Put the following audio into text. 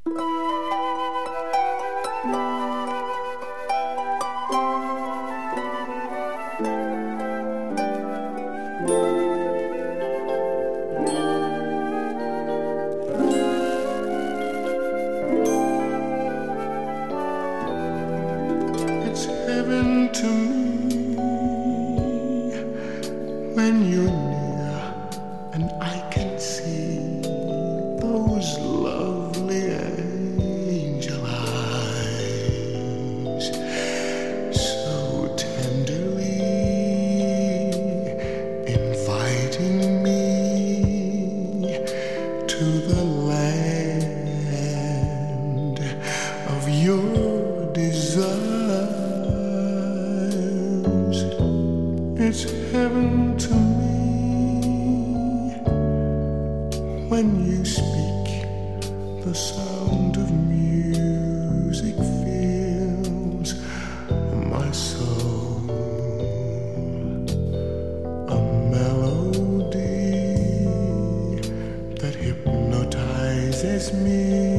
It's heaven to me when you're near and I can see those lovely angel eyes so tenderly inviting me to the land of your desires. It's heaven to me when you speak. The sound of music fills my soul, a melody that hypnotizes me.